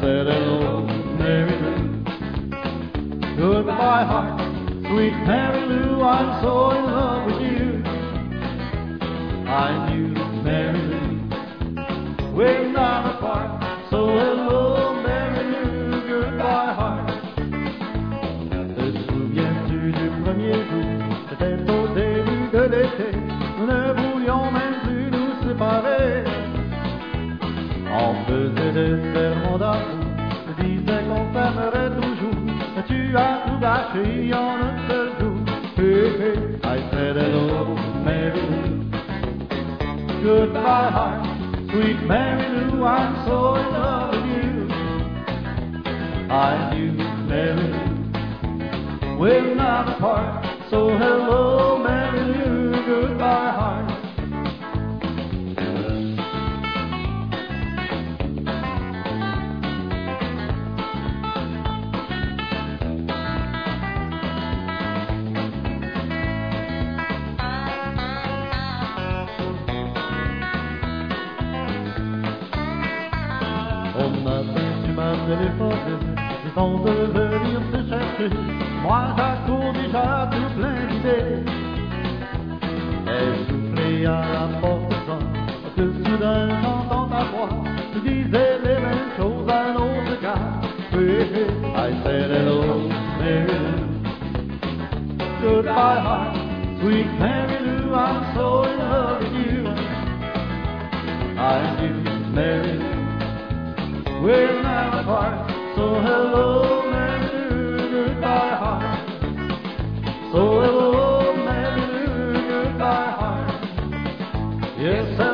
said hello, Mary Lou. Goodbye, heart, sweet Mary Lou, I'm so in love with you. I knew, Mary Lou, we're not apart, so hello, Mary Lou, goodbye, heart. Te souviens-tu du premier jour, c'était au début de l'été, nous ne voulions même plus nous séparer. On faisait des serments d'amour, je disais qu'on s'aimerait toujours, mais tu as tout gâché en un seul jour. Hey, hey, I said hello, Mary Lou. Goodbye, heart, sweet Mary Lou, I'm so in love with you. I knew, Mary Lou, we're not apart, so hello, Mary Lou, goodbye, heart. Au matin, tu m'as téléphoné, disant de venir te chercher. Moi, j'accours déjà tout plein d'idées. Et soufflé à la porte sans que soudain j'entends ta voix. Tu disais les mêmes choses à un autre gars. Hey, hey, I said hello, Mary Lou. Goodbye, heart, sweet Mary Lou, I'm so in love with you. I knew, Mary Lou, we're not apart, so hello, Mary Lou, goodbye, heart. So hello, Mary Lou, goodbye, heart. Yes,